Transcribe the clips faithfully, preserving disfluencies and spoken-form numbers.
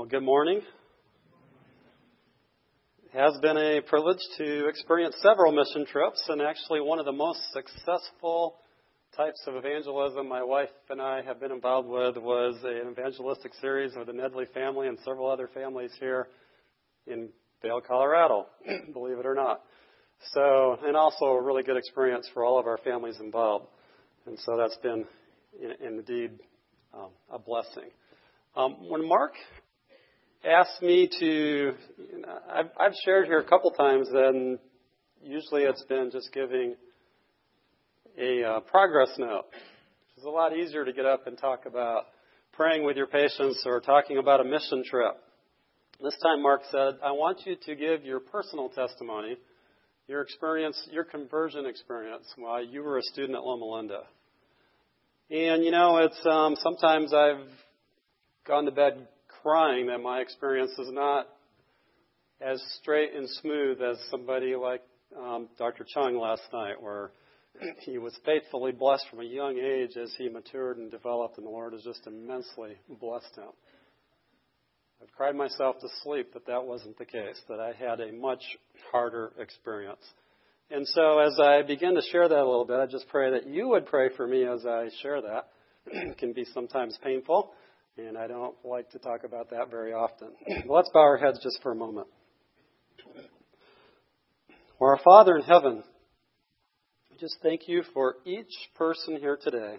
Well, good morning. It has been a privilege to experience several mission trips, and actually one of the most successful types of evangelism my wife and I have been involved with was an evangelistic series with the Nedley family and several other families here in Vail, Colorado, believe it or not. So, and also a really good experience for all of our families involved. And so that's been in, indeed um, a blessing. Um, when Mark asked me to, you know, I've, I've shared here a couple times, and usually it's been just giving a uh, progress note. It's a lot easier to get up and talk about praying with your patients or talking about a mission trip. This time Mark said, I want you to give your personal testimony, your experience, your conversion experience while you were a student at Loma Linda. And, you know, it's um, sometimes I've gone to bed crying that my experience is not as straight and smooth as somebody like um, Doctor Chung last night, where he was faithfully blessed from a young age as he matured and developed, and the Lord has just immensely blessed him. I've cried myself to sleep that that wasn't the case, that I had a much harder experience. And so as I begin to share that a little bit, I just pray that you would pray for me as I share that. It can be sometimes painful, and I don't like to talk about that very often. Let's bow our heads just for a moment. Our Father in heaven, we just thank you for each person here today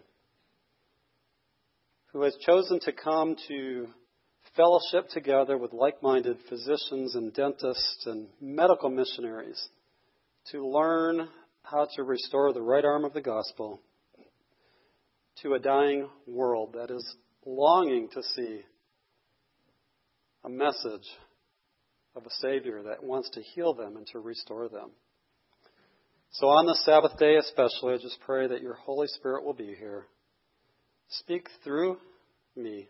who has chosen to come to fellowship together with like-minded physicians and dentists and medical missionaries to learn how to restore the right arm of the gospel to a dying world that is longing to see a message of a Savior that wants to heal them and to restore them. So on the Sabbath day especially, I just pray that your Holy Spirit will be here. Speak through me.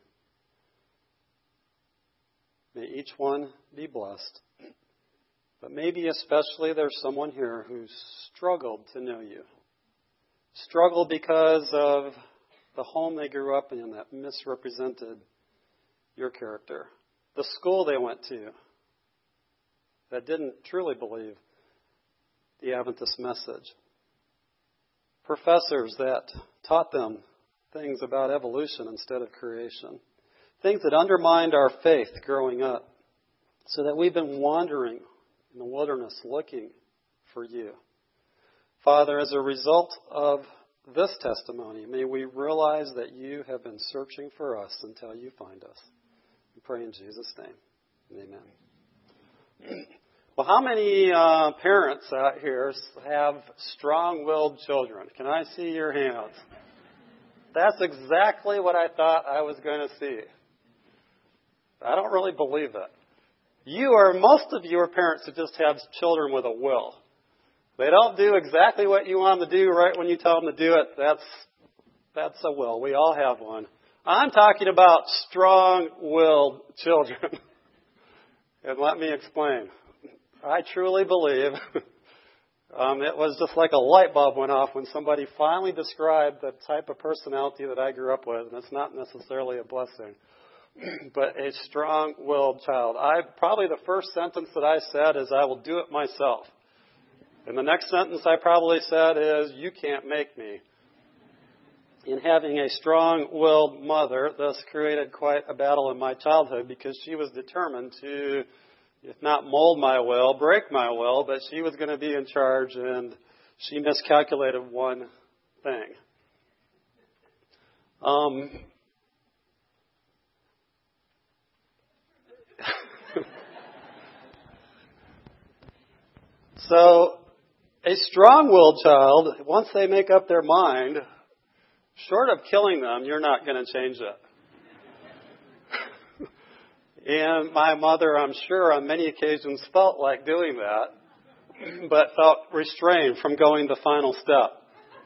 May each one be blessed. But maybe especially there's someone here who's struggled to know you. Struggled because of the home they grew up in that misrepresented your character. The school they went to that didn't truly believe the Adventist message. Professors that taught them things about evolution instead of creation. Things that undermined our faith growing up, so that we've been wandering in the wilderness looking for you. Father, as a result of this testimony, may we realize that you have been searching for us until you find us. We pray in Jesus' name. Amen. Well, how many uh, parents out here have strong-willed children? Can I see your hands? That's exactly what I thought I was going to see. I don't really believe it. You are, most of you are parents who just have children with a will. They don't do exactly what you want them to do right when you tell them to do it. That's, that's a will. We all have one. I'm talking about strong-willed children. And let me explain. I truly believe um, it was just like a light bulb went off when somebody finally described the type of personality that I grew up with. And it's not necessarily a blessing. But a strong-willed child. I probably the first sentence that I said is, I will do it myself. And the next sentence I probably said is, you can't make me. In having a strong-willed mother, this created quite a battle in my childhood because she was determined to, if not mold my will, break my will, but she was going to be in charge, and she miscalculated one thing. Um... So, a strong-willed child, once they make up their mind, short of killing them, you're not going to change it. And my mother, I'm sure, on many occasions felt like doing that, but felt restrained from going the final step.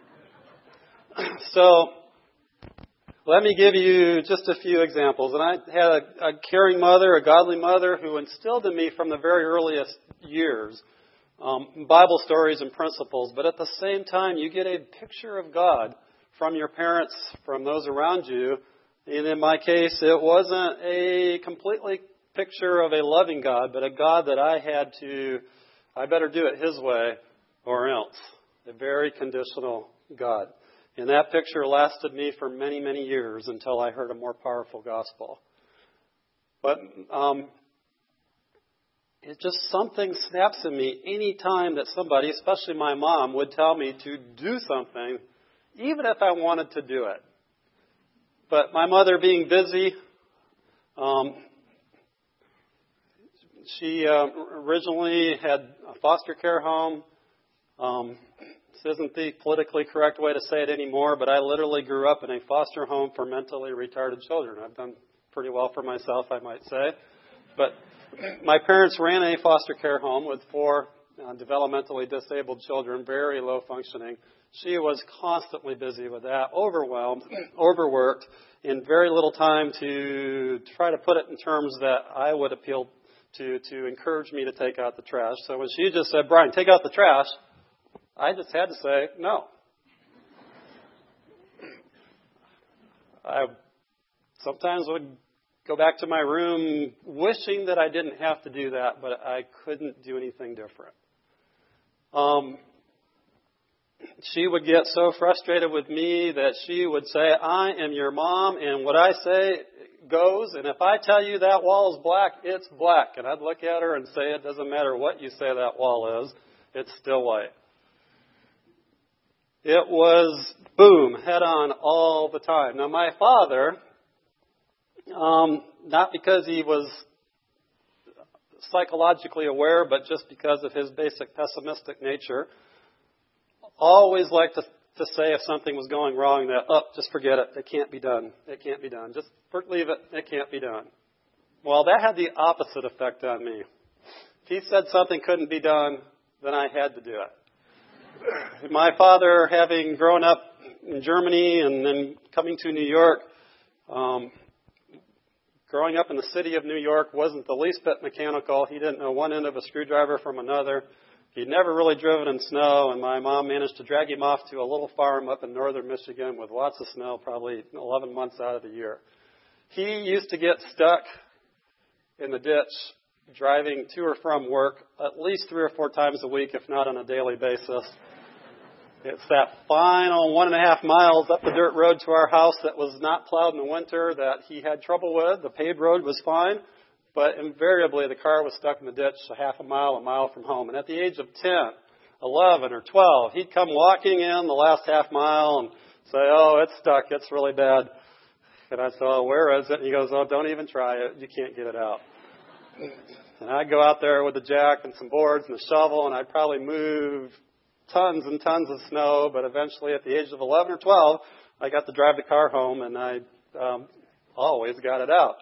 So, let me give you just a few examples. And I had a, a caring mother, a godly mother, who instilled in me from the very earliest years Um, Bible stories and principles, but at the same time, you get a picture of God from your parents, from those around you. And in my case, it wasn't a completely picture of a loving God, but a God that I had to, I better do it His way or else. A very conditional God. And that picture lasted me for many, many years until I heard a more powerful gospel. But um, it just something snaps in me any time that somebody, especially my mom, would tell me to do something, even if I wanted to do it. But my mother being busy, um, she uh, originally had a foster care home. Um, this isn't the politically correct way to say it anymore, but I literally grew up in a foster home for mentally retarded children. I've done pretty well for myself, I might say. But my parents ran a foster care home with four uh, developmentally disabled children, very low functioning. She was constantly busy with that, overwhelmed, overworked, and very little time to try to put it in terms that I would appeal to to encourage me to take out the trash. So when she just said, Brian, take out the trash, I just had to say no. I sometimes would go back to my room wishing that I didn't have to do that, but I couldn't do anything different. Um, she would get so frustrated with me that she would say, I am your mom, and what I say goes, and if I tell you that wall is black, it's black. And I'd look at her and say, it doesn't matter what you say that wall is, it's still white. It was, boom, head on all the time. Now, my father, um, not because he was psychologically aware, but just because of his basic pessimistic nature, always liked to, to say if something was going wrong that, oh, just forget it. It can't be done. It can't be done. Just leave it. It can't be done. Well, that had the opposite effect on me. If he said something couldn't be done, then I had to do it. My father, having grown up in Germany and then coming to New York, um, growing up in the city of New York wasn't the least bit mechanical. He didn't know one end of a screwdriver from another. He'd never really driven in snow, and my mom managed to drag him off to a little farm up in northern Michigan with lots of snow, probably eleven months out of the year. He used to get stuck in the ditch driving to or from work at least three or four times a week, if not on a daily basis. It's that final one and a half miles up the dirt road to our house that was not plowed in the winter that he had trouble with. The paved road was fine. But invariably, the car was stuck in the ditch a half a mile, a mile from home. And at the age of ten, eleven, or twelve, he'd come walking in the last half mile and say, oh, it's stuck. It's really bad. And I said, oh, where is it? And he goes, oh, don't even try it. You can't get it out. And I'd go out there with the jack and some boards and a shovel, and I'd probably move tons and tons of snow. But eventually, at the age of eleven or twelve, I got to drive the car home, and I um, always got it out.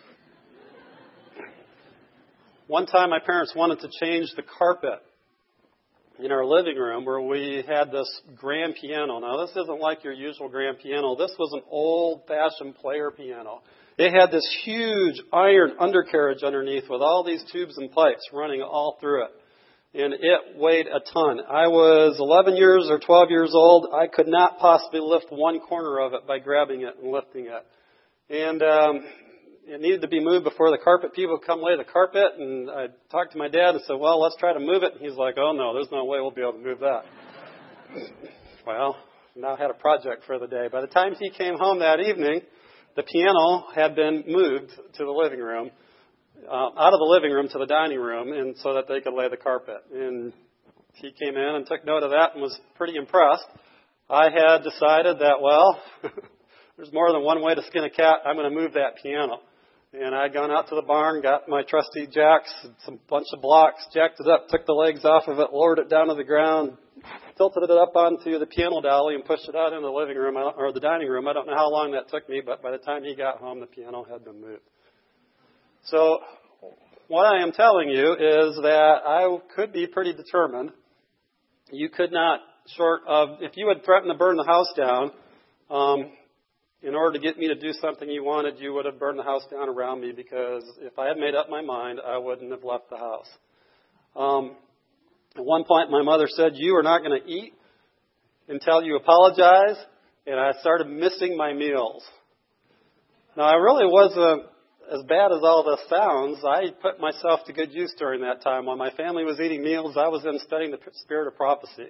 One time my parents wanted to change the carpet in our living room where we had this grand piano. Now, this isn't like your usual grand piano. This was an old-fashioned player piano. It had this huge iron undercarriage underneath with all these tubes and pipes running all through it. And it weighed a ton. I was eleven years or twelve years old. I could not possibly lift one corner of it by grabbing it and lifting it. And um, it needed to be moved before the carpet people would come lay the carpet. And I talked to my dad and said, well, let's try to move it. And he's like, oh, no, there's no way we'll be able to move that. Well, now I had a project for the day. By the time he came home that evening, the piano had been moved to the living room, uh, out of the living room to the dining room, and so that they could lay the carpet. And he came in and took note of that and was pretty impressed. I had decided that, well, there's more than one way to skin a cat. I'm going to move that piano. And I'd gone out to the barn, got my trusty jacks, some bunch of blocks, jacked it up, took the legs off of it, lowered it down to the ground, tilted it up onto the piano dolly, and pushed it out into the living room or the dining room. I don't know how long that took me, but by the time he got home, the piano had been moved. So what I am telling you is that I could be pretty determined. You could not, short of, if you had threatened to burn the house down, um, in order to get me to do something you wanted, you would have burned the house down around me, because if I had made up my mind, I wouldn't have left the house. Um, at one point, my mother said, you are not going to eat until you apologize, and I started missing my meals. Now, I really wasn't as bad as all this sounds, I put myself to good use during that time. While my family was eating meals, I was in studying the spirit of prophecy.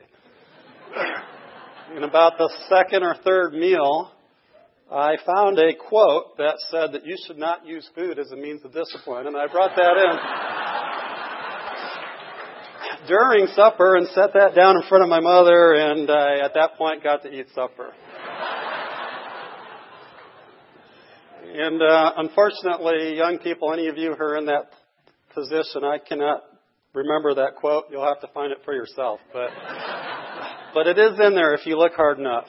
In about the second or third meal, I found a quote that said that you should not use food as a means of discipline, and I brought that in during supper and set that down in front of my mother, and I, at that point, got to eat supper. And uh, unfortunately, young people, any of you who are in that position, I cannot remember that quote. You'll have to find it for yourself. But, but it is in there if you look hard enough.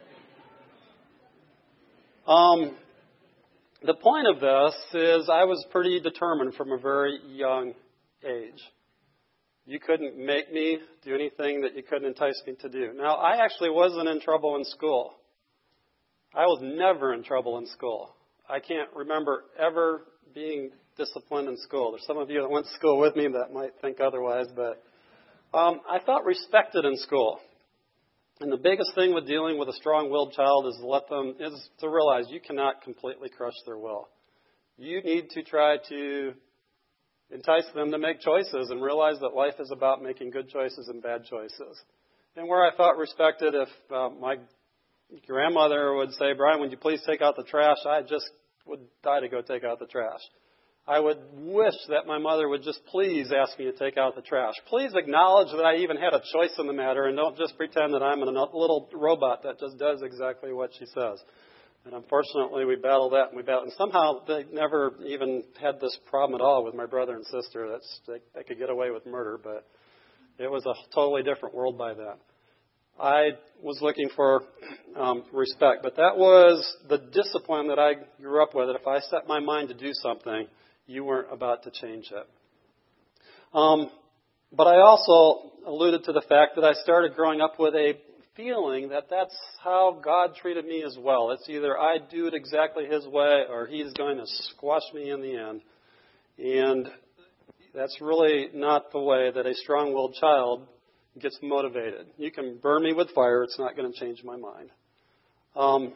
Um, the point of this is I was pretty determined from a very young age. You couldn't make me do anything that you couldn't entice me to do. Now, I actually wasn't in trouble in school. I was never in trouble in school. I can't remember ever being disciplined in school. There's some of you that went to school with me that might think otherwise, but um, I felt respected in school. And the biggest thing with dealing with a strong-willed child is to let them is to realize you cannot completely crush their will. You need to try to entice them to make choices and realize that life is about making good choices and bad choices. And where I felt respected, if uh, my grandmother would say, Brian, would you please take out the trash? I just would die to go take out the trash. I would wish that my mother would just please ask me to take out the trash. Please acknowledge that I even had a choice in the matter and don't just pretend that I'm a little robot that just does exactly what she says. And unfortunately, we battled that and we battled. And somehow they never even had this problem at all with my brother and sister. That's they, they could get away with murder, but it was a totally different world by then. I was looking for um, respect, but that was the discipline that I grew up with. That if I set my mind to do something, you weren't about to change it. Um, but I also alluded to the fact that I started growing up with a feeling that that's how God treated me as well. It's either I do it exactly His way or He's going to squash me in the end. And that's really not the way that a strong-willed child gets motivated. You can burn me with fire. It's not going to change my mind. Um,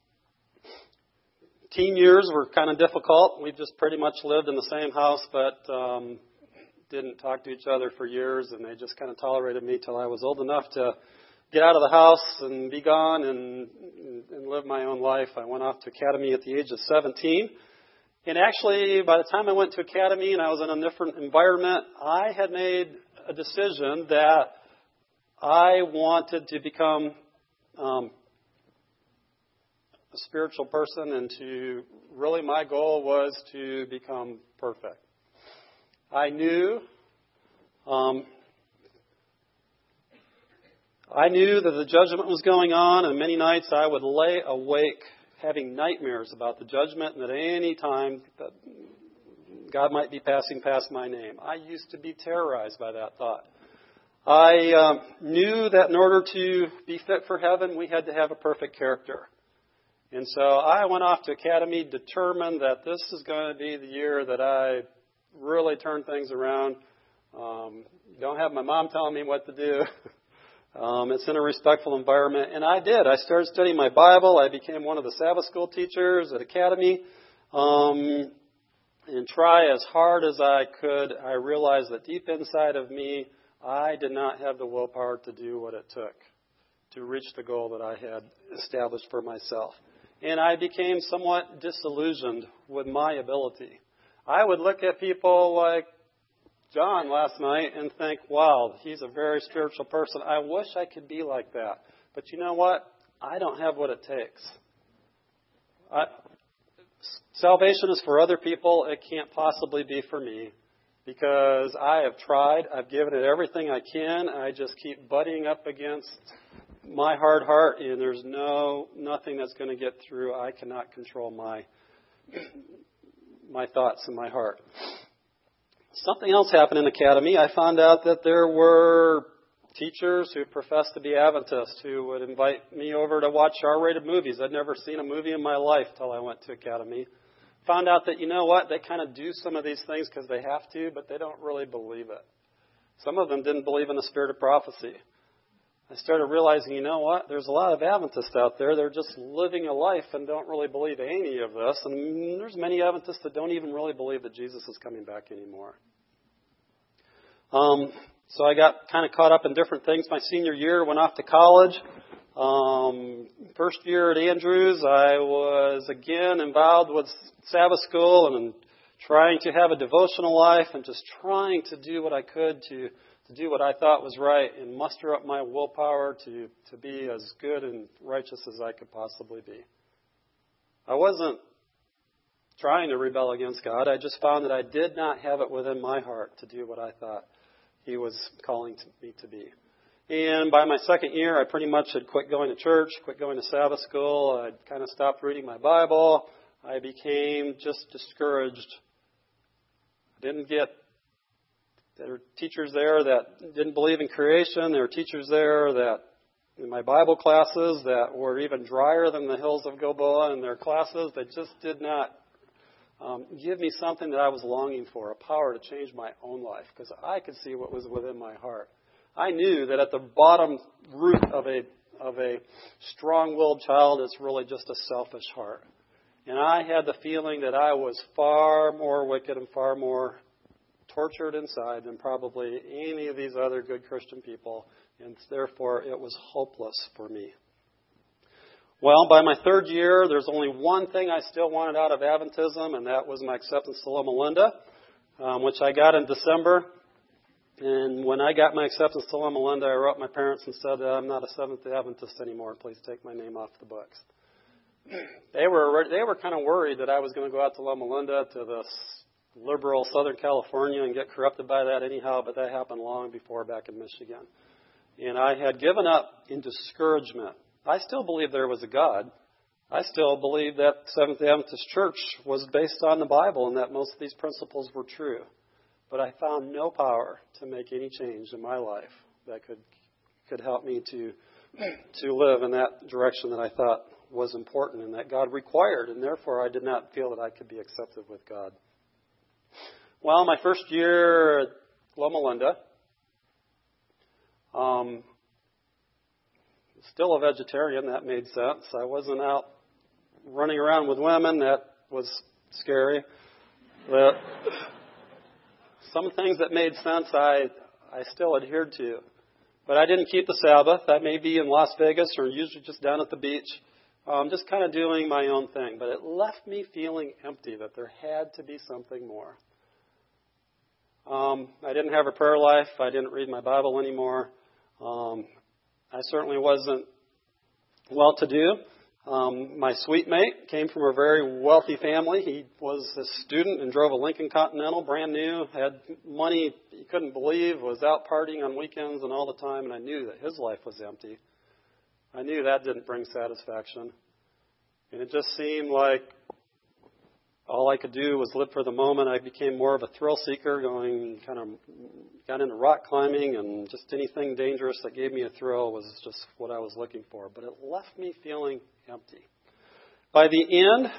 teen years were kind of difficult. We just pretty much lived in the same house, but um, didn't talk to each other for years, and they just kind of tolerated me till I was old enough to get out of the house and be gone and, and live my own life. I went off to academy at the age of seventeen. And actually, by the time I went to academy and I was in a different environment, I had made a decision that I wanted to become um, a spiritual person, and to really my goal was to become perfect. I knew um, I knew that the judgment was going on, and many nights I would lay awake having nightmares about the judgment, and at any time that God might be passing past my name. I used to be terrorized by that thought. I um, knew that in order to be fit for heaven, we had to have a perfect character. And so I went off to academy determined that this is going to be the year that I really turn things around. Um, don't have my mom telling me what to do. Um, it's in a respectful environment. And I did. I started studying my Bible. I became one of the Sabbath school teachers at academy. Um, and try as hard as I could, I realized that deep inside of me, I did not have the willpower to do what it took to reach the goal that I had established for myself. And I became somewhat disillusioned with my ability. I would look at people like John last night and think, wow, he's a very spiritual person. I wish I could be like that. But you know what? I don't have what it takes. I, salvation is for other people. It can't possibly be for me, because I have tried. I've given it everything I can. I just keep butting up against my hard heart, and there's no nothing that's going to get through. I cannot control my my thoughts and my heart. Something else happened in academy. I found out that there were teachers who professed to be Adventists who would invite me over to watch R-rated movies. I'd never seen a movie in my life till I went to academy. Found out that, you know what, they kind of do some of these things because they have to, but they don't really believe it. Some of them didn't believe in the spirit of prophecy. I started realizing, you know what, there's a lot of Adventists out there. They're just living a life and don't really believe any of this. And there's many Adventists that don't even really believe that Jesus is coming back anymore. Um, so I got kind of caught up in different things. My senior year, went off to college. Um, first year at Andrews, I was again involved with Sabbath school and trying to have a devotional life and just trying to do what I could to to do what I thought was right and muster up my willpower to, to be as good and righteous as I could possibly be. I wasn't trying to rebel against God. I just found that I did not have it within my heart to do what I thought He was calling me to be. And by my second year, I pretty much had quit going to church, quit going to Sabbath school. I'd kind of stopped reading my Bible. I became just discouraged. I didn't get There were teachers there that didn't believe in creation. There were teachers there that, in my Bible classes, that were even drier than the hills of Gilboa in their classes. They just did not um, give me something that I was longing for, a power to change my own life, because I could see what was within my heart. I knew that at the bottom root of a of a strong-willed child is really just a selfish heart. And I had the feeling that I was far more wicked and far more tortured inside than probably any of these other good Christian people, and therefore it was hopeless for me. Well, by my third year, there's only one thing I still wanted out of Adventism, and that was my acceptance to Loma Linda, um, which I got in December. And when I got my acceptance to Loma Linda, I wrote my parents and said, I'm not a Seventh-day Adventist anymore. Please take my name off the books. They were they were kind of worried that I was going to go out to Loma Linda, to this liberal Southern California, and get corrupted by that anyhow, but that happened long before back in Michigan. And I had given up in discouragement. I still believed there was a God. I still believed that Seventh-day Adventist Church was based on the Bible and that most of these principles were true. But I found no power to make any change in my life that could could help me to to live in that direction that I thought was important and that God required, and therefore I did not feel that I could be accepted with God. Well, my first year at Loma Linda, um, still a vegetarian. That made sense. I wasn't out running around with women. That was scary. But some things that made sense, I I still adhered to. But I didn't keep the Sabbath. I may be in Las Vegas or usually just down at the beach, um, just kind of doing my own thing. But it left me feeling empty, that there had to be something more. Um, I didn't have a prayer life. I didn't read my Bible anymore. Um, I certainly wasn't well-to-do. Um, my suite mate came from a very wealthy family. He was a student and drove a Lincoln Continental, brand new, had money you couldn't believe, was out partying on weekends and all the time, and I knew that his life was empty. I knew that didn't bring satisfaction. And it just seemed like all I could do was live for the moment. I became more of a thrill seeker, going kind of got into rock climbing, and just anything dangerous that gave me a thrill was just what I was looking for. But it left me feeling empty. By the end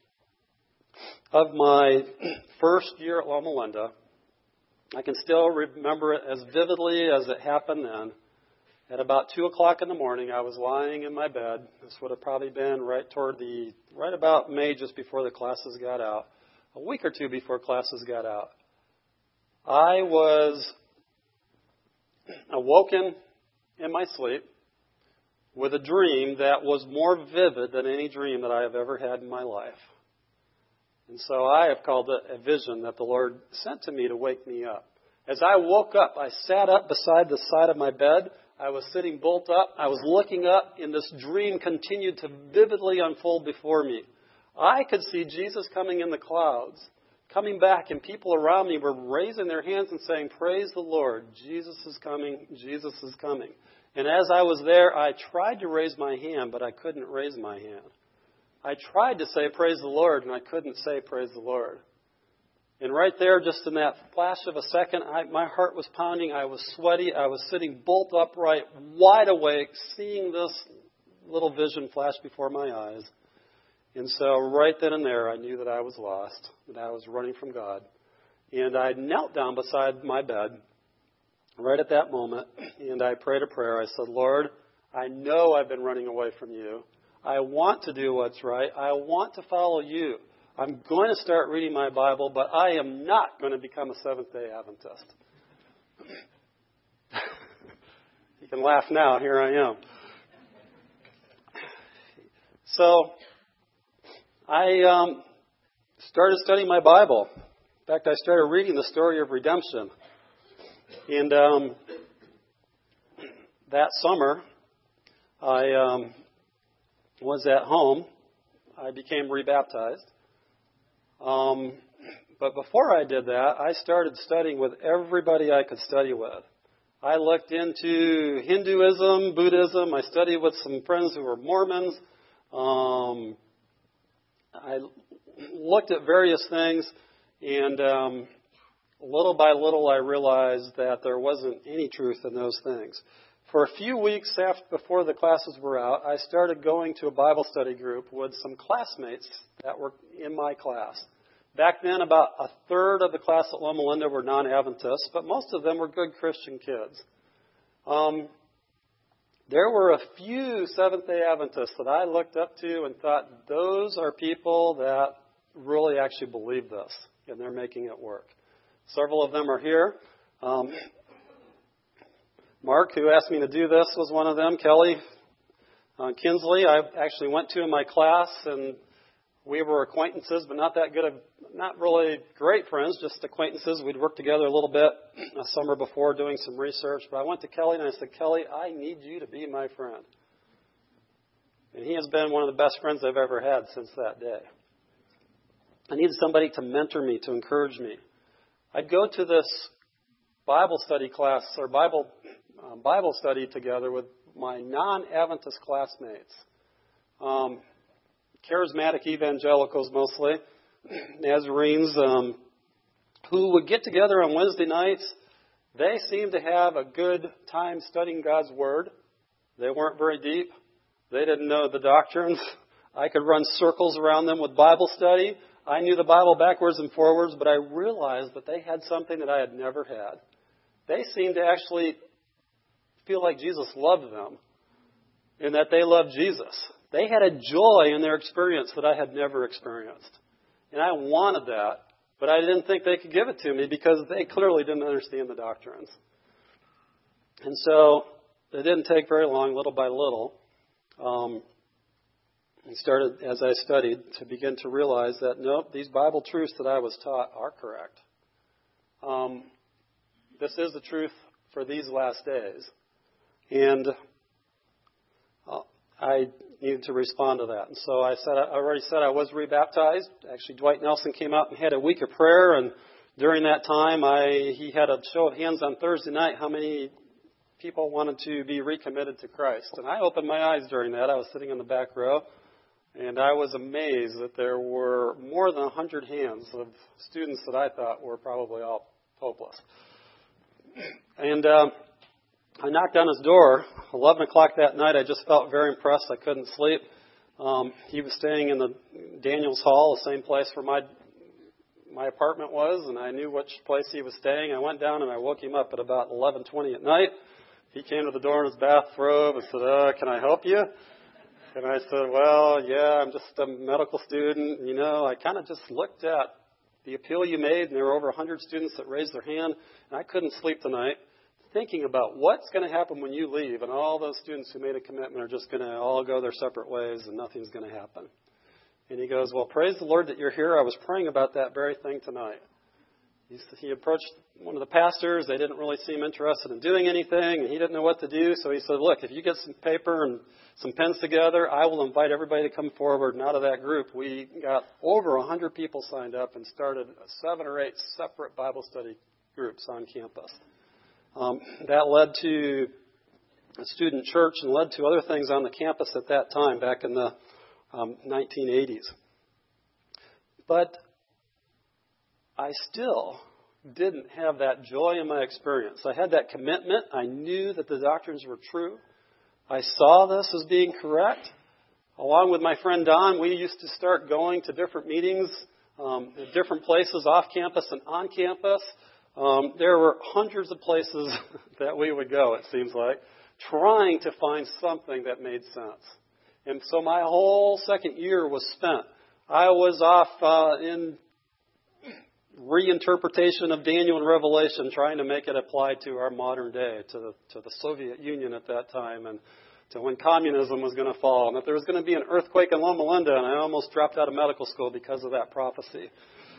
of my first year at Loma Linda, I can still remember it as vividly as it happened then. At about two o'clock in the morning, I was lying in my bed. This would have probably been right toward the, right about May, just before the classes got out. A week or two before classes got out. I was awoken in my sleep with a dream that was more vivid than any dream that I have ever had in my life. And so I have called it a vision that the Lord sent to me to wake me up. As I woke up, I sat up beside the side of my bed. I was sitting bolt up. I was looking up, and this dream continued to vividly unfold before me. I could see Jesus coming in the clouds, coming back, and people around me were raising their hands and saying, "Praise the Lord, Jesus is coming, Jesus is coming." And as I was there, I tried to raise my hand, but I couldn't raise my hand. I tried to say, "Praise the Lord," and I couldn't say, "Praise the Lord." And right there, just in that flash of a second, I, my heart was pounding. I was sweaty. I was sitting bolt upright, wide awake, seeing this little vision flash before my eyes. And so right then and there, I knew that I was lost, that I was running from God. And I knelt down beside my bed, right at that moment, and I prayed a prayer. I said, Lord, I know I've been running away from you. I want to do what's right. I want to follow you. I'm going to start reading my Bible, but I am not going to become a Seventh-day Adventist. You can laugh now. Here I am. So I um, started studying my Bible. In fact, I started reading the story of redemption. And um, that summer, I um, was at home. I became rebaptized. Um, but before I did that, I started studying with everybody I could study with. I looked into Hinduism, Buddhism. I studied with some friends who were Mormons. Um, I looked at various things, and um, little by little I realized that there wasn't any truth in those things. For a few weeks after, before the classes were out, I started going to a Bible study group with some classmates that were in my class. Back then, about a third of the class at Loma Linda were non-Adventists, but most of them were good Christian kids. Um, there were a few Seventh-day Adventists that I looked up to and thought, those are people that really actually believe this, and they're making it work. Several of them are here. Um, Mark, who asked me to do this, was one of them. Kelly uh, Kinsley, I actually went to in my class, and we were acquaintances, but not that good of, not really great friends, just acquaintances. We'd worked together a little bit a summer before doing some research. But I went to Kelly and I said, Kelly, I need you to be my friend. And he has been one of the best friends I've ever had since that day. I needed somebody to mentor me, to encourage me. I'd go to this Bible study class or Bible uh, Bible study together with my non-Adventist classmates. Um, charismatic evangelicals mostly, Nazarenes, um, who would get together on Wednesday nights. They seemed to have a good time studying God's Word. They weren't very deep. They didn't know the doctrines. I could run circles around them with Bible study. I knew the Bible backwards and forwards, but I realized that they had something that I had never had. They seemed to actually feel like Jesus loved them and that they loved Jesus. They had a joy in their experience that I had never experienced. And I wanted that, but I didn't think they could give it to me because they clearly didn't understand the doctrines. And so it didn't take very long, little by little. Um, I started, as I studied, to begin to realize that, nope, these Bible truths that I was taught are correct. Um, this is the truth for these last days. And uh, I needed to respond to that. And so I said, I already said I was rebaptized. Actually, Dwight Nelson came out and had a week of prayer. And during that time, I he had a show of hands on Thursday night how many people wanted to be recommitted to Christ. And I opened my eyes during that. I was sitting in the back row. And I was amazed that there were more than one hundred hands of students that I thought were probably all hopeless. And um, I knocked on his door. eleven o'clock that night, I just felt very impressed. I couldn't sleep. Um, he was staying in the Daniels Hall, the same place where my my apartment was, and I knew which place he was staying. I went down and I woke him up at about eleven twenty at night. He came to the door in his bathrobe and said, uh, can I help you? And I said, well, yeah, I'm just a medical student. You know, I kind of just looked at the appeal you made, and there were over one hundred students that raised their hand, and I couldn't sleep tonight thinking about what's going to happen when you leave, and all those students who made a commitment are just going to all go their separate ways, and nothing's going to happen. And he goes, well, praise the Lord that you're here. I was praying about that very thing tonight. He, he approached one of the pastors. They didn't really seem interested in doing anything, and he didn't know what to do. So he said, look, if you get some paper and some pens together, I will invite everybody to come forward. And out of that group, we got over one hundred people signed up and started seven or eight separate Bible study groups on campus. Um, that led to a student church and led to other things on the campus at that time, back in the um, nineteen eighties. But I still didn't have that joy in my experience. I had that commitment. I knew that the doctrines were true. I saw this as being correct. Along with my friend Don, we used to start going to different meetings um, at different places off campus and on campus. Um, there were hundreds of places that we would go, it seems like, trying to find something that made sense. And so my whole second year was spent. I was off uh, in reinterpretation of Daniel and Revelation, trying to make it apply to our modern day, to the, to the Soviet Union at that time, and to when communism was going to fall, and that there was going to be an earthquake in Loma Linda, and I almost dropped out of medical school because of that prophecy.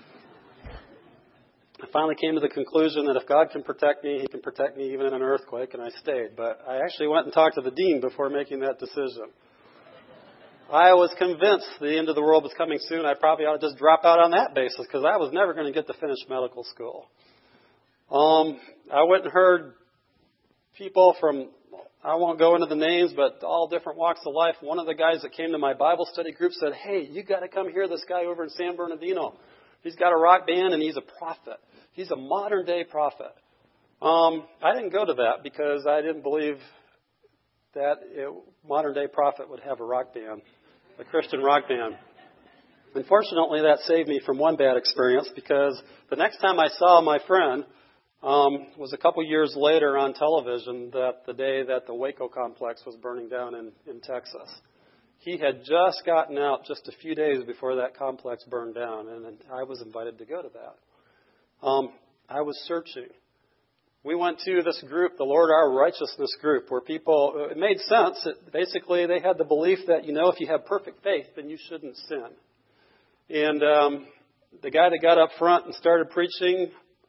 I finally came to the conclusion that if God can protect me, He can protect me even in an earthquake, and I stayed. But I actually went and talked to the dean before making that decision. I was convinced the end of the world was coming soon. I probably ought to just drop out on that basis because I was never going to get to finish medical school. Um, I went and heard people from, I won't go into the names, but all different walks of life. One of the guys that came to my Bible study group said, "Hey, you got to come hear this guy over in San Bernardino. He's got a rock band and he's a prophet. He's a modern day prophet." Um, I didn't go to that because I didn't believe that a modern day prophet would have a rock band, a Christian rock band. Unfortunately, that saved me from one bad experience because the next time I saw my friend um, was a couple years later on television, that the day that the Waco complex was burning down in, in Texas. He had just gotten out just a few days before that complex burned down, and I was invited to go to that. Um, I was searching. We went to this group, the Lord Our Righteousness group, where people, it made sense. It, basically, they had the belief that, you know, if you have perfect faith, then you shouldn't sin. And um, the guy that got up front and started preaching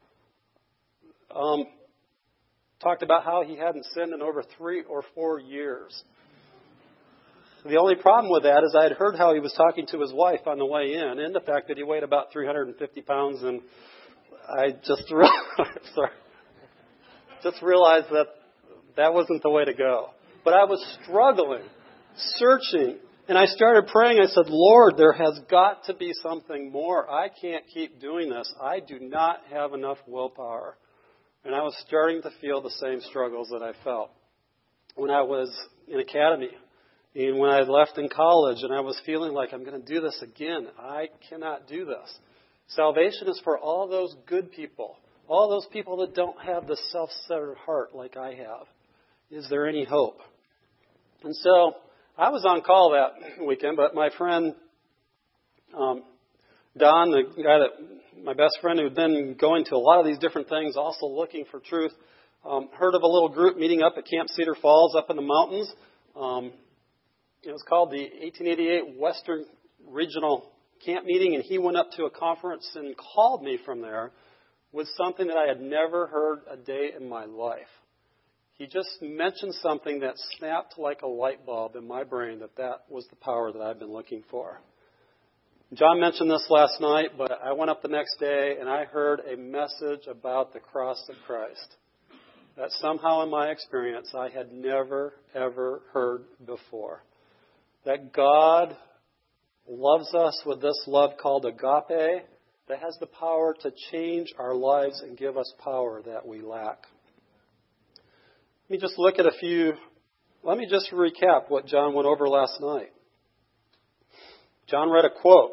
um, talked about how he hadn't sinned in over three or four years. The only problem with that is I had heard how he was talking to his wife on the way in, and the fact that he weighed about three hundred fifty pounds, and I just sorry, just realized that that wasn't the way to go. But I was struggling, searching, and I started praying. I said, "Lord, there has got to be something more. I can't keep doing this. I do not have enough willpower." And I was starting to feel the same struggles that I felt when I was in academy. And when I left in college and I was feeling like I'm going to do this again, I cannot do this. Salvation is for all those good people, all those people that don't have the self-centered heart like I have. Is there any hope? And so I was on call that weekend, but my friend um, Don, the guy that, my best friend who'd been going to a lot of these different things, also looking for truth, um, heard of a little group meeting up at Camp Cedar Falls up in the mountains. Um, It was called the eighteen eighty-eight Western Regional Camp Meeting, and he went up to a conference and called me from there with something that I had never heard a day in my life. He just mentioned something that snapped like a light bulb in my brain, that that was the power that I've been looking for. John mentioned this last night, but I went up the next day and I heard a message about the cross of Christ that somehow in my experience I had never, ever heard before. That God loves us with this love called agape that has the power to change our lives and give us power that we lack. Let me just look at a few, let me just recap what John went over last night. John read a quote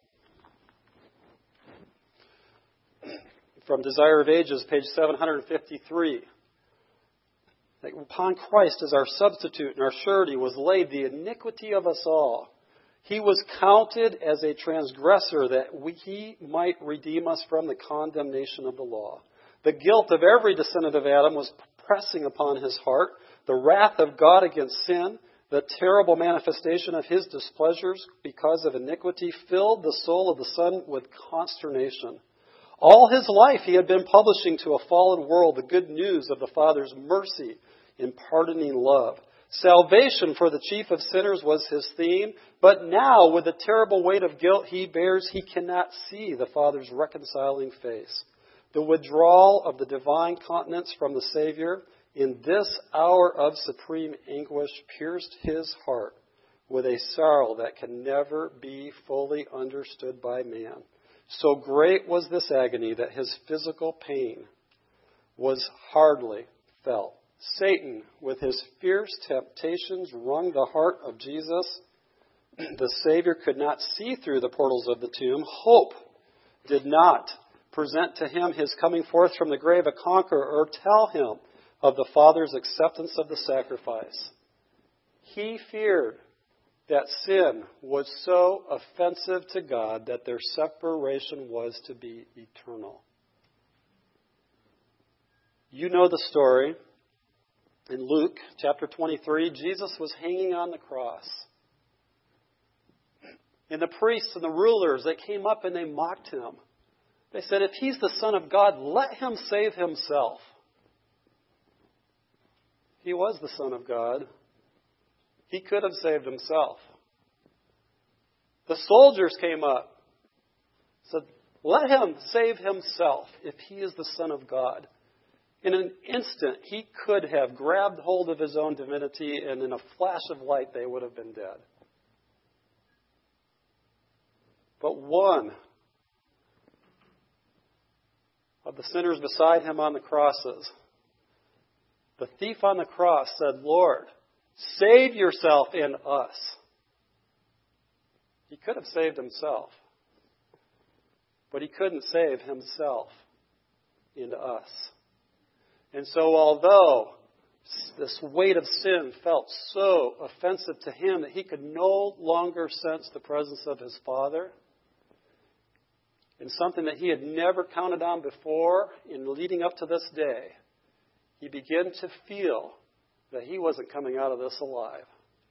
from Desire of Ages, page seven fifty-three. That upon Christ as our substitute and our surety was laid the iniquity of us all. He was counted as a transgressor that we, He might redeem us from the condemnation of the law. The guilt of every descendant of Adam was pressing upon His heart. The wrath of God against sin, the terrible manifestation of His displeasures because of iniquity, filled the soul of the Son with consternation. All His life He had been publishing to a fallen world the good news of the Father's mercy in pardoning love. Salvation for the chief of sinners was His theme, but now with the terrible weight of guilt He bears, He cannot see the Father's reconciling face. The withdrawal of the divine countenance from the Savior in this hour of supreme anguish pierced His heart with a sorrow that can never be fully understood by man. So great was this agony that His physical pain was hardly felt. Satan, with his fierce temptations, wrung the heart of Jesus. The Savior could not see through the portals of the tomb. Hope did not present to him his coming forth from the grave a conqueror, or tell him of the Father's acceptance of the sacrifice. He feared that sin was so offensive to God that their separation was to be eternal. You know the story. In Luke chapter twenty-three, Jesus was hanging on the cross. And the priests and the rulers, they came up and they mocked him. They said, if he's the Son of God, let him save himself. He was the Son of God. He could have saved himself. The soldiers came up, said, let him save himself if he is the Son of God. In an instant, he could have grabbed hold of his own divinity, and in a flash of light, they would have been dead. But one of the sinners beside him on the crosses, the thief on the cross, said, Lord, save yourself and us. He could have saved himself, but he couldn't save himself and us. And so although this weight of sin felt so offensive to him that he could no longer sense the presence of his Father, and something that he had never counted on before in leading up to this day, he began to feel that he wasn't coming out of this alive.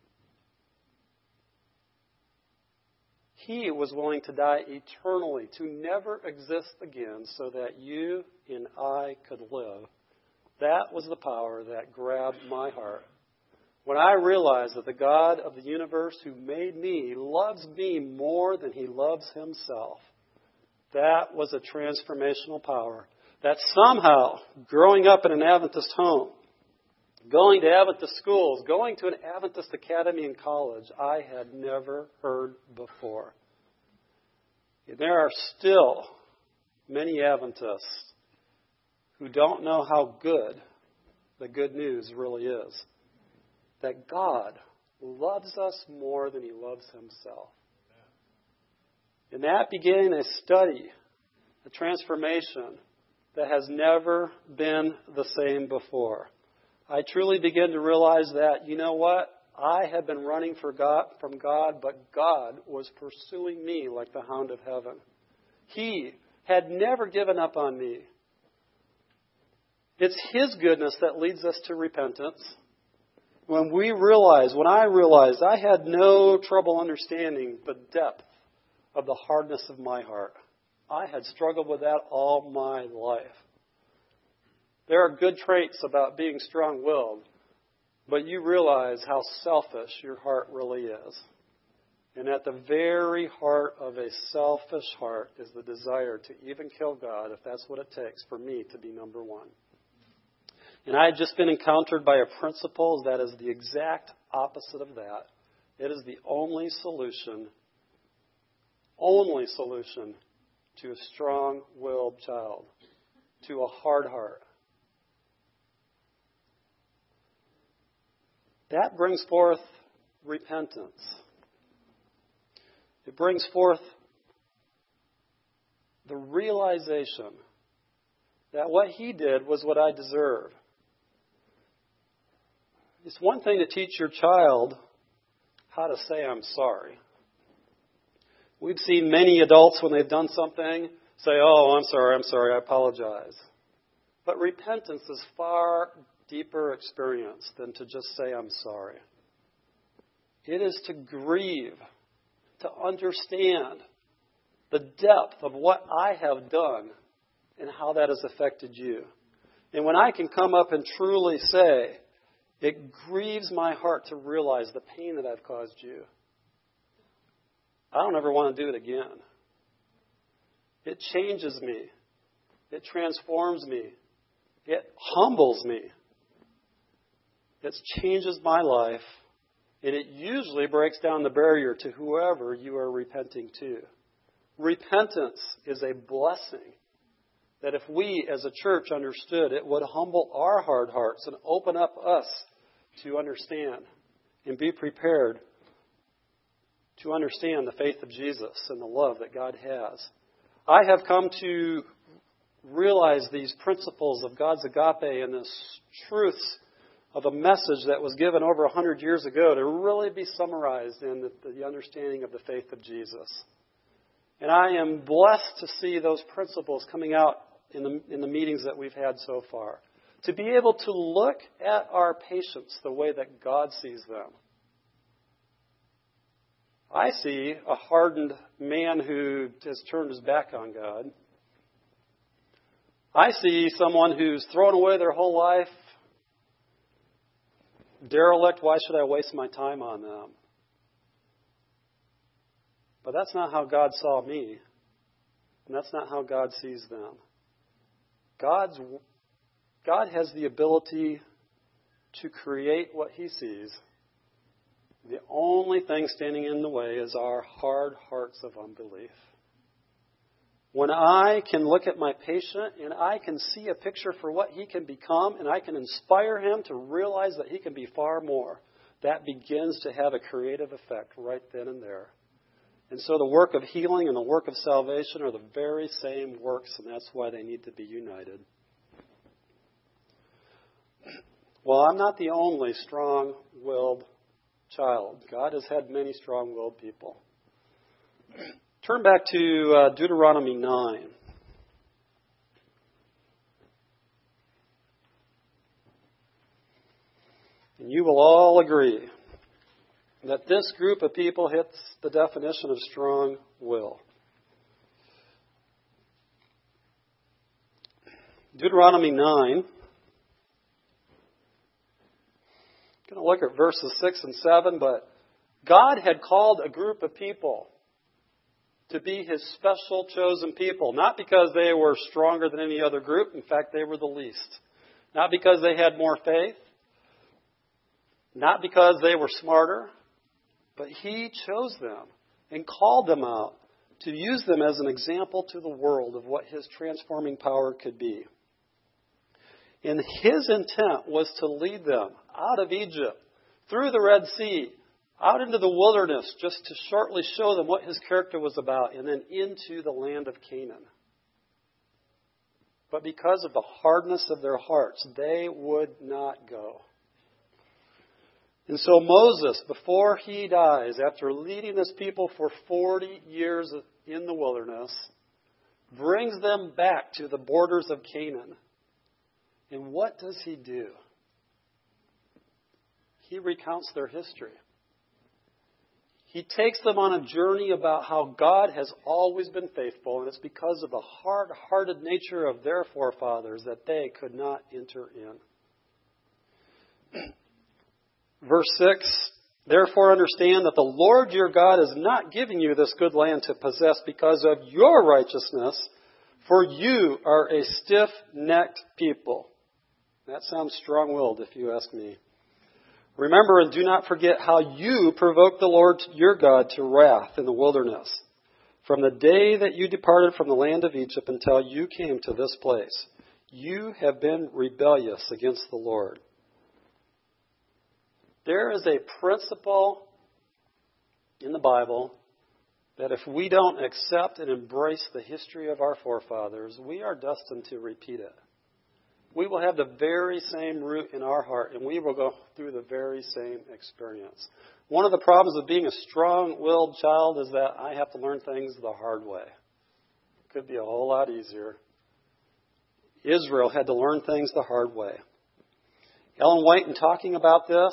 He was willing to die eternally, to never exist again, so that you and I could live. That was the power that grabbed my heart. When I realized that the God of the universe who made me loves me more than he loves himself, that was a transformational power that somehow, growing up in an Adventist home, going to Adventist schools, going to an Adventist academy and college, I had never heard before. And there are still many Adventists who don't know how good the good news really is. That God loves us more than he loves himself. And that began a study, a transformation that has never been the same before. I truly began to realize that, you know what? I had been running for God, from God, but God was pursuing me like the hound of heaven. He had never given up on me. It's his goodness that leads us to repentance. When we realize, when I realized I had no trouble understanding the depth of the hardness of my heart. I had struggled with that all my life. There are good traits about being strong-willed, but you realize how selfish your heart really is. And at the very heart of a selfish heart is the desire to even kill God, if that's what it takes for me to be number one. And I had just been encountered by a principle that is the exact opposite of that. It is the only solution, only solution to a strong-willed child, to a hard heart. That brings forth repentance. It brings forth the realization that what he did was what I deserve. It's one thing to teach your child how to say, I'm sorry. We've seen many adults when they've done something say, oh, I'm sorry, I'm sorry, I apologize. But repentance is far deeper experience than to just say, I'm sorry. It is to grieve, to understand the depth of what I have done and how that has affected you. And when I can come up and truly say, it grieves my heart to realize the pain that I've caused you, I don't ever want to do it again. It changes me. It transforms me. It humbles me. It changes my life. And it usually breaks down the barrier to whoever you are repenting to. Repentance is a blessing that if we as a church understood, it would humble our hard hearts and open up us to understand and be prepared to understand the faith of Jesus and the love that God has. I have come to realize these principles of God's agape and this truths of a message that was given over a hundred years ago to really be summarized in the, the understanding of the faith of Jesus. And I am blessed to see those principles coming out in the, in the meetings that we've had so far. To be able to look at our patients the way that God sees them. I see a hardened man who has turned his back on God. I see someone who's thrown away their whole life. Derelict, why should I waste my time on them? But that's not how God saw me. And that's not how God sees them. God's, God has the ability to create what He sees. The only thing standing in the way is our hard hearts of unbelief. When I can look at my patient and I can see a picture for what he can become and I can inspire him to realize that he can be far more, that begins to have a creative effect right then and there. And so the work of healing and the work of salvation are the very same works, and that's why they need to be united. Well, I'm not the only strong-willed child. God has had many strong-willed people. Turn back to uh, Deuteronomy nine. And you will all agree that this group of people hits the definition of strong will. Deuteronomy nine. I'm going to look at verses six and seven, but God had called a group of people to be His special chosen people. Not because they were stronger than any other group. In fact, they were the least. Not because they had more faith. Not because they were smarter. But He chose them and called them out to use them as an example to the world of what His transforming power could be. And His intent was to lead them out of Egypt, through the Red Sea, out into the wilderness, just to shortly show them what His character was about, and then into the land of Canaan. But because of the hardness of their hearts, they would not go. And so Moses, before he dies, after leading this people for forty years in the wilderness, brings them back to the borders of Canaan. And what does he do? He recounts their history. He takes them on a journey about how God has always been faithful, and it's because of the hard-hearted nature of their forefathers that they could not enter in. Verse six, therefore understand that the Lord your God is not giving you this good land to possess because of your righteousness, for you are a stiff-necked people. That sounds strong-willed if you ask me. Remember and do not forget how you provoked the Lord your God to wrath in the wilderness, from the day that you departed from the land of Egypt until you came to this place. You have been rebellious against the Lord. There is a principle in the Bible that if we don't accept and embrace the history of our forefathers, we are destined to repeat it. We will have the very same root in our heart, and we will go through the very same experience. One of the problems of being a strong-willed child is that I have to learn things the hard way. It could be a whole lot easier. Israel had to learn things the hard way. Ellen White, in talking about this,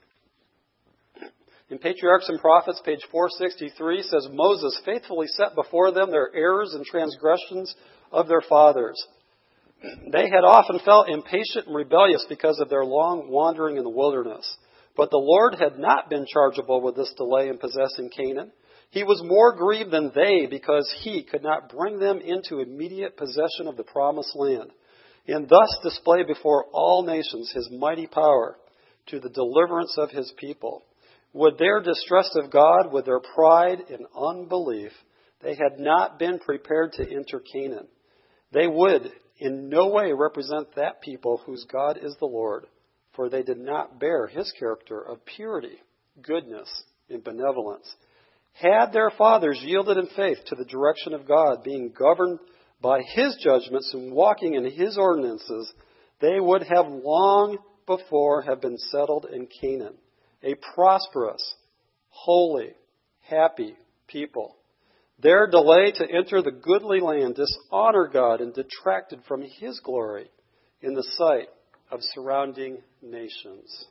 in Patriarchs and Prophets, page four sixty-three, says, Moses faithfully set before them their errors and transgressions of their fathers. They had often felt impatient and rebellious because of their long wandering in the wilderness. But the Lord had not been chargeable with this delay in possessing Canaan. He was more grieved than they because He could not bring them into immediate possession of the promised land, and thus display before all nations His mighty power to the deliverance of His people. With their distrust of God, with their pride and unbelief, they had not been prepared to enter Canaan. They would in no way represent that people whose God is the Lord, for they did not bear His character of purity, goodness, and benevolence. Had their fathers yielded in faith to the direction of God, being governed by His judgments and walking in His ordinances, they would have long before have been settled in Canaan, a prosperous, holy, happy people. Their delay to enter the goodly land dishonored God and detracted from His glory in the sight of surrounding nations.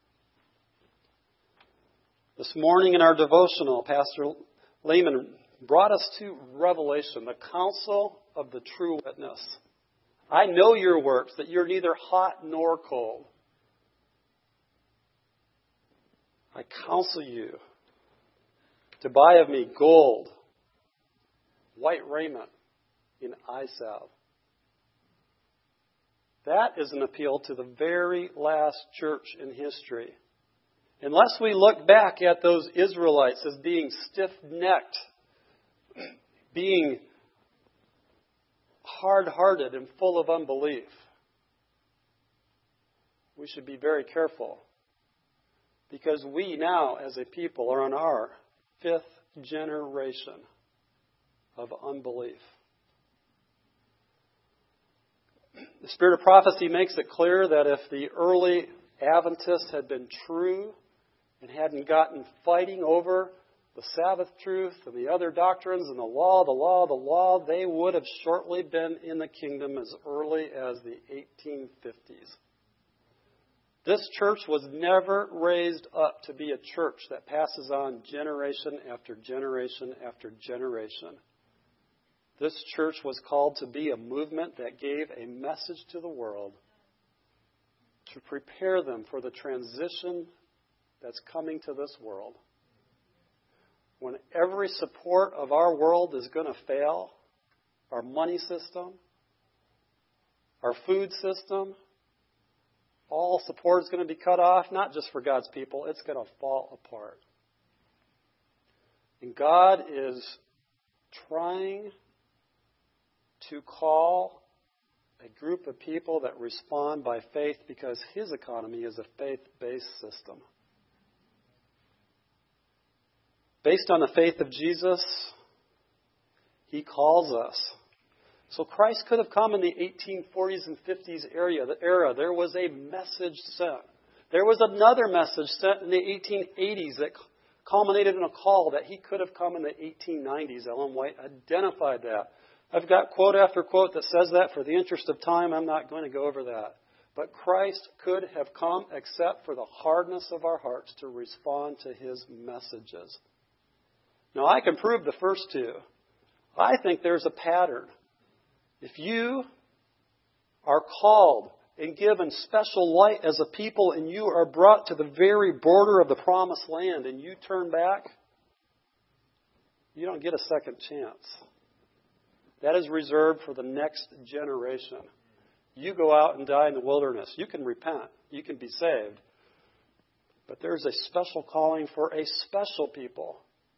This morning in our devotional, Pastor Lehman brought us to Revelation, the counsel of the true witness. I know your works, that you're neither hot nor cold. I counsel you to buy of me gold, white raiment, and eye salve. That is an appeal to the very last church in history. Unless we look back at those Israelites as being stiff-necked, being hard-hearted and full of unbelief, we should be very careful. Because we now, as a people, are in our fifth generation of unbelief. The spirit of prophecy makes it clear that if the early Adventists had been true and hadn't gotten fighting over the Sabbath truth and the other doctrines and the law, the law, the law, they would have shortly been in the kingdom as early as the eighteen fifties. This church was never raised up to be a church that passes on generation after generation after generation. This church was called to be a movement that gave a message to the world to prepare them for the transition that's coming to this world. When every support of our world is going to fail, our money system, our food system, all support is going to be cut off, not just for God's people, it's going to fall apart. And God is trying to call a group of people that respond by faith because His economy is a faith-based system. Based on the faith of Jesus, He calls us. So Christ could have come in the eighteen forties and fifties area, the era. There was a message sent. There was another message sent in the eighteen eighties that culminated in a call that He could have come in the eighteen nineties. Ellen White identified that. I've got quote after quote that says that. For the interest of time, I'm not going to go over that. But Christ could have come except for the hardness of our hearts to respond to His messages. Now, I can prove the first two. I think there's a pattern. If you are called and given special light as a people and you are brought to the very border of the promised land and you turn back, you don't get a second chance. That is reserved for the next generation. You go out and die in the wilderness. You can repent. You can be saved. But there's a special calling for a special people.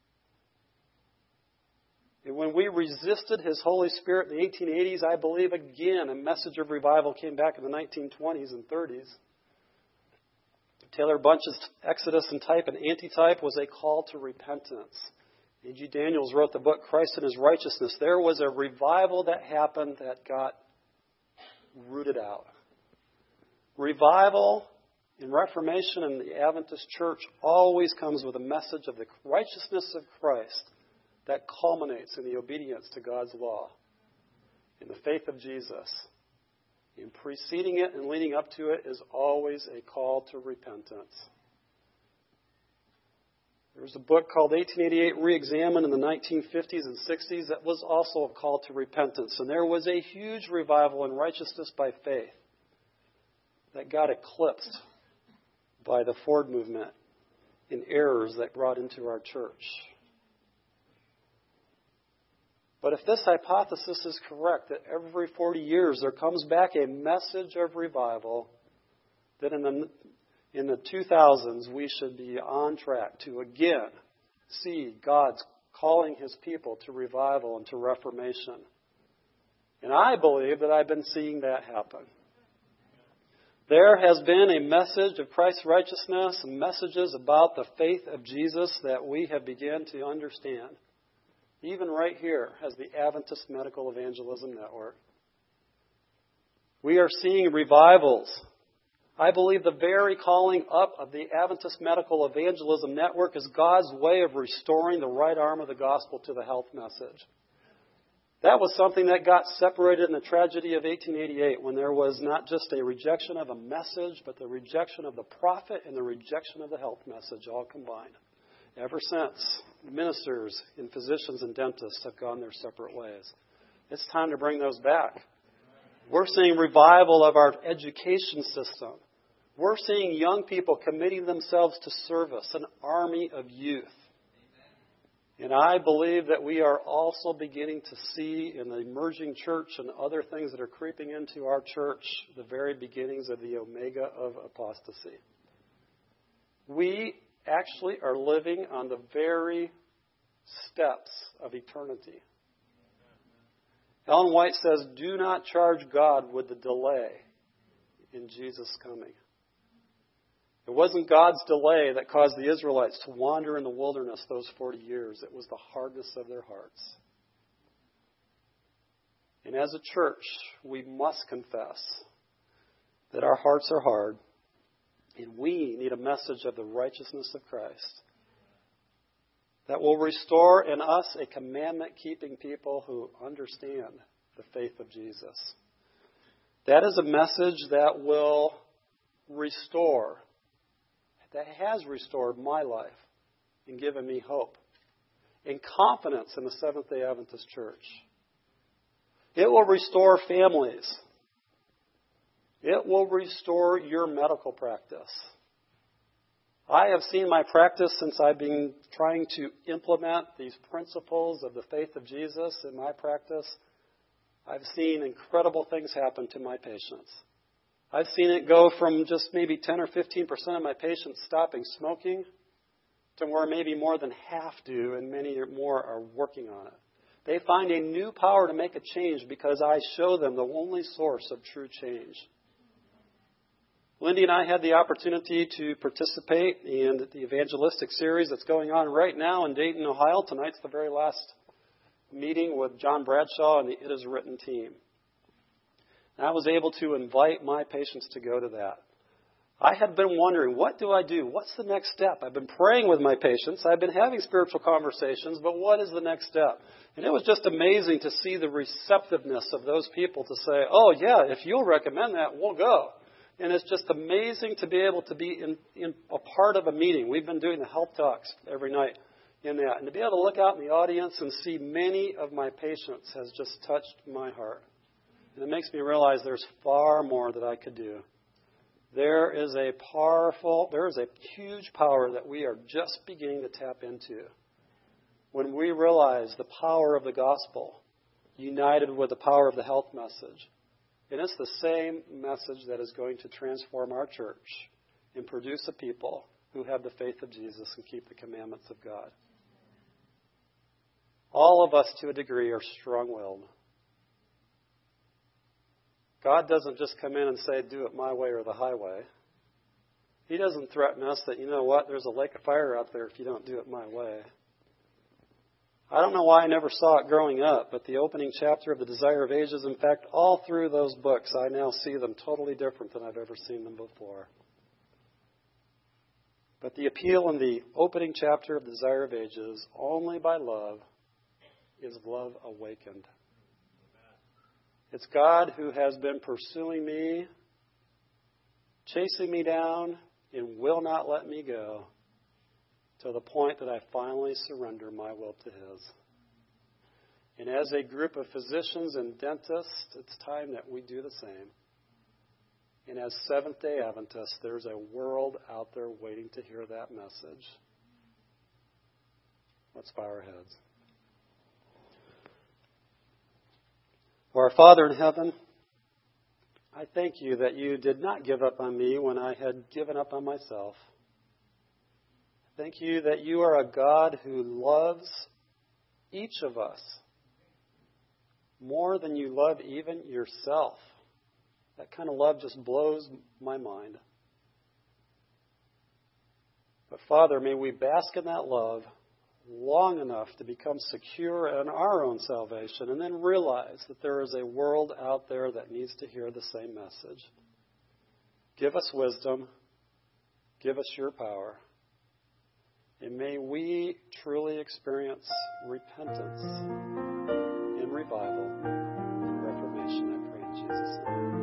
And when we resisted His Holy Spirit in the eighteen eighties, I believe again a message of revival came back in the nineteen twenties and thirties. Taylor Bunch's Exodus and Type and Antitype was a call to repentance. A G Daniels wrote the book Christ and His Righteousness. There was a revival that happened that got rooted out. Revival and Reformation in the Adventist Church always comes with a message of the righteousness of Christ that culminates in the obedience to God's law, in the faith of Jesus. And preceding it and leading up to it is always a call to repentance. There was a book called eighteen eighty-eight Re-Examined in the nineteen fifties and sixties that was also a call to repentance. And there was a huge revival in righteousness by faith that got eclipsed by the Ford movement and errors that brought into our church. But if this hypothesis is correct, that every forty years there comes back a message of revival, that in the, in the two thousands we should be on track to again see God's calling His people to revival and to reformation. And I believe that I've been seeing that happen. There has been a message of Christ's righteousness and messages about the faith of Jesus that we have begun to understand. even right here as the Adventist Medical Evangelism Network. We are seeing revivals. I believe the very calling up of the Adventist Medical Evangelism Network is God's way of restoring the right arm of the gospel to the health message. That was something that got separated in the tragedy of eighteen eighty-eight, when there was not just a rejection of a message, but the rejection of the prophet and the rejection of the health message all combined. Ever since, ministers and physicians and dentists have gone their separate ways. It's time to bring those back. We're seeing revival of our education system. We're seeing young people committing themselves to service, an army of youth. And I believe that we are also beginning to see in the emerging church and other things that are creeping into our church the very beginnings of the omega of apostasy. We actually are living on the very steps of eternity. Ellen White says, do not charge God with the delay in Jesus' coming. It wasn't God's delay that caused the Israelites to wander in the wilderness those forty years. It was the hardness of their hearts. And as a church, we must confess that our hearts are hard, and we need a message of the righteousness of Christ that will restore in us a commandment-keeping people who understand the faith of Jesus. That is a message that will restore, that has restored my life and given me hope and confidence in the Seventh-day Adventist Church. It will restore families. It will restore your medical practice. I have seen my practice since I've been trying to implement these principles of the faith of Jesus in my practice. I've seen incredible things happen to my patients. I've seen it go from just maybe ten or fifteen percent of my patients stopping smoking to where maybe more than half do, and many more are working on it. They find a new power to make a change because I show them the only source of true change. Lindy and I had the opportunity to participate in the evangelistic series that's going on right now in Dayton, Ohio. Tonight's the very last meeting with John Bradshaw and the It Is Written team. And I was able to invite my patients to go to that. I had been wondering, what do I do? What's the next step? I've been praying with my patients. I've been having spiritual conversations, but what is the next step? And it was just amazing to see the receptiveness of those people to say, oh, yeah, if you'll recommend that, we'll go. And it's just amazing to be able to be in, in a part of a meeting. We've been doing the health talks every night in that. And to be able to look out in the audience and see many of my patients has just touched my heart. And it makes me realize there's far more that I could do. There is a powerful, there is a huge power that we are just beginning to tap into when we realize the power of the gospel united with the power of the health message. And it's the same message that is going to transform our church and produce a people who have the faith of Jesus and keep the commandments of God. All of us, to a degree, are strong-willed. God doesn't just come in and say, do it my way or the highway. He doesn't threaten us that, you know what, there's a lake of fire out there if you don't do it my way. I don't know why I never saw it growing up, but the opening chapter of The Desire of Ages, in fact, all through those books, I now see them totally different than I've ever seen them before. But the appeal in the opening chapter of The Desire of Ages, only by love is love awakened. It's God who has been pursuing me, chasing me down, and will not let me go to the point that I finally surrender my will to His. And as a group of physicians and dentists, it's time that we do the same. And as Seventh-day Adventists, there's a world out there waiting to hear that message. Let's bow our heads. Our Father in heaven, I thank you that you did not give up on me when I had given up on myself. Thank you that you are a God who loves each of us more than you love even yourself. That kind of love just blows my mind. But Father, may we bask in that love long enough to become secure in our own salvation and then realize that there is a world out there that needs to hear the same message. Give us wisdom. Give us your power. And may we truly experience repentance and revival and reformation, I pray in Jesus'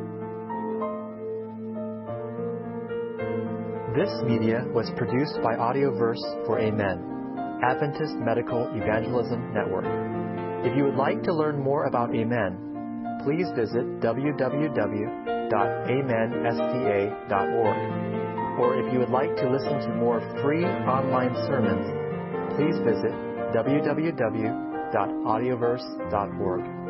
name. This media was produced by Audioverse for Amen, Adventist Medical Evangelism Network. If you would like to learn more about Amen, please visit w w w dot amen s d a dot org. Or if you would like to listen to more free online sermons, please visit w w w dot audioverse dot org.